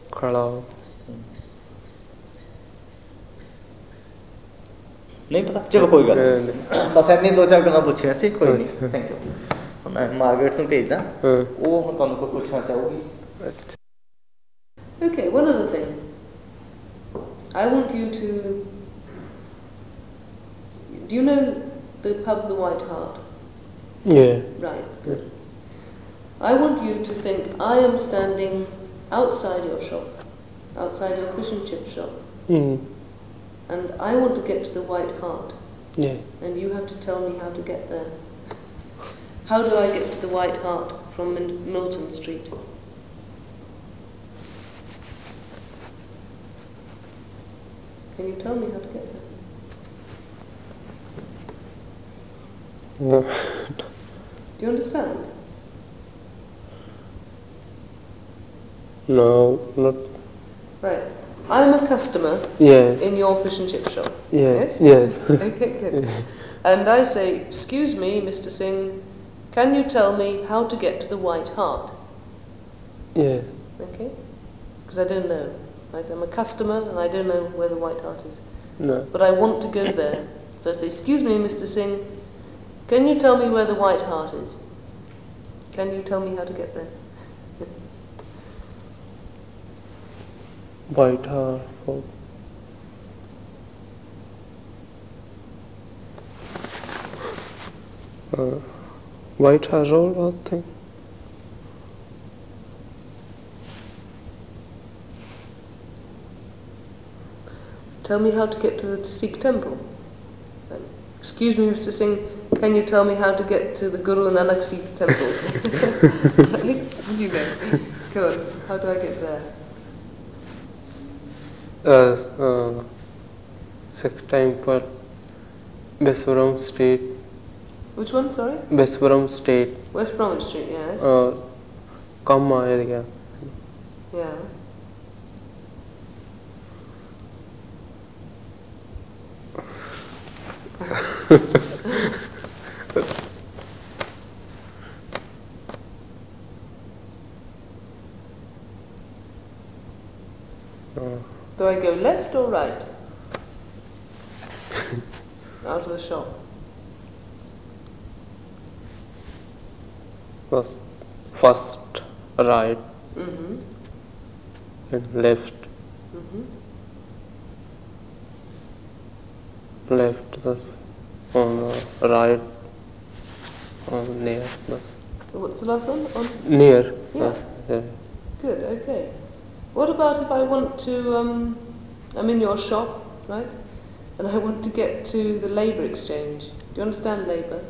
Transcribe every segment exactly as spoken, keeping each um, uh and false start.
खड़ा नहीं पता, चलो कोई गल नहीं, बस इन्नी दो चार गल्लां पुच्छियां सी, कोई नहीं, थैंक यू। मैं मार्गरेट नूं भेजदा, वो हुण तुहानूं कोई पुछना चाहूगी। Okay, one other thing. I want you to. Do you know the pub The White Hart? Yeah. Right, good. I want you to think I am standing outside your shop, outside your fish and chip shop. Mm. And I want to get to the White Hart. Yeah. And you have to tell me how to get there. How do I get to the White Hart from Min- Milton Street? Can you tell me how to get there? No. Do you understand? No, not. Right. I'm a customer Yes. in your fish and chip shop. Yes. Yes. Yes? Okay, good. And I say, excuse me, Mister Singh, can you tell me how to get to the White Hart? Yes. Okay? Because I don't know. Right? I'm a customer and I don't know where the White Hart is. No. But I want to go there. So I say, excuse me, Mister Singh, can you tell me where the White Hart is? Can you tell me how to get there? White Hart. Uh, White Hart Road, I think. Tell me how to get to the Sikh temple. Um, excuse me, Mister Singh, can you tell me how to get to the Guru Nanak Sikh temple? Right? What do you know? Come on, how do I get there? Uh, uh, Sikh temple, Beswaram Street. Which one, sorry? Beswaram Street. West Bromwich Street, yes. Uh, Kamma area. Yeah. Uh, Do I go left or right? Out of the shop. first, first right Mm-hmm. and left. Mm-hmm. Left, that's on the right, on near. That's What's the last one? On? near. Yeah. Uh, yeah. Good, okay. What about if I want to, um, I'm in your shop, right? And I want to get to the labour exchange. Do you understand labour?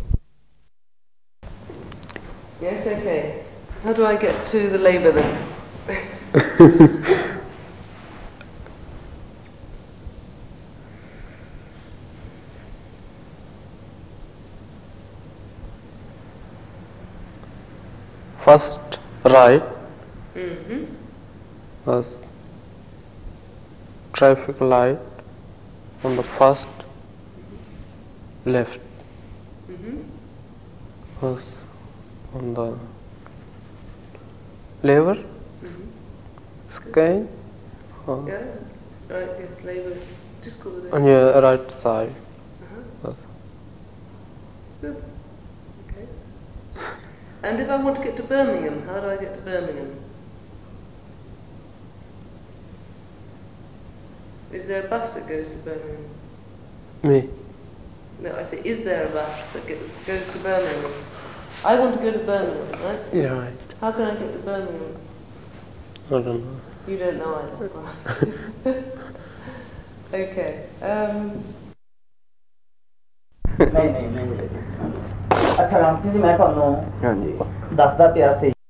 Yes, okay. How do I get to the labour then? First right, Mm-hmm. that's traffic light on the first left. Mm-hmm. That's on the lever Mm-hmm. scan uh, Yeah, right, yes, labour. Just call it on a... your right side. Uh-huh. That's Good. Okay. And if I want to get to Birmingham, how do I get to Birmingham? Is there a bus that goes to Birmingham? me. No, I say, is there a bus that get, goes to Birmingham? I want to go to Birmingham, right? Yeah, right. How can I get to Birmingham? I don't know. You don't know either, right? Okay. Um, नहीं नहीं नहीं अच्छा राम सिंह जी मैं ਤੁਹਾਨੂੰ ਹਾਂਜੀ ਦੱਸਦਾ ਪਿਆ ਸੀ